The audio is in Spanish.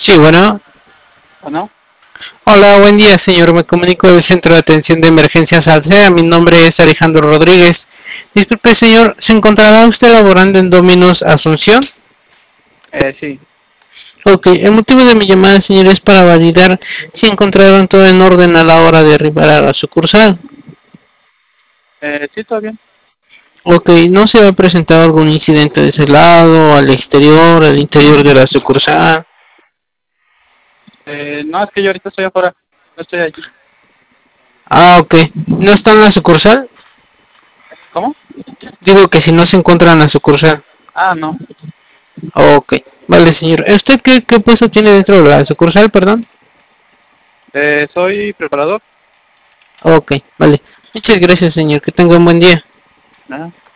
Sí, bueno. ¿O no? Hola, buen día, señor. Me comunico del Centro de Atención de Emergencias Alsea. Mi nombre es Alejandro Rodríguez. Disculpe, señor, ¿se encontrará usted laborando en Dominos Asunción? Sí. Ok, el motivo de mi llamada, señor, es para validar si encontraron todo en orden a la hora de arribar a la sucursal. Sí, todo bien. Ok, ¿no se ha presentado algún incidente de ese lado, al interior de la sucursal? No, es que yo ahorita estoy afuera. No estoy allí. Ah, ok. ¿No está en la sucursal? ¿Cómo? Digo que si no se encuentra en la sucursal. Ah, no. Ok, vale, señor. ¿Usted qué puesto tiene dentro de la sucursal, perdón? Soy preparador. Ok, vale. Muchas gracias, señor. Que tenga un buen día. Ajá.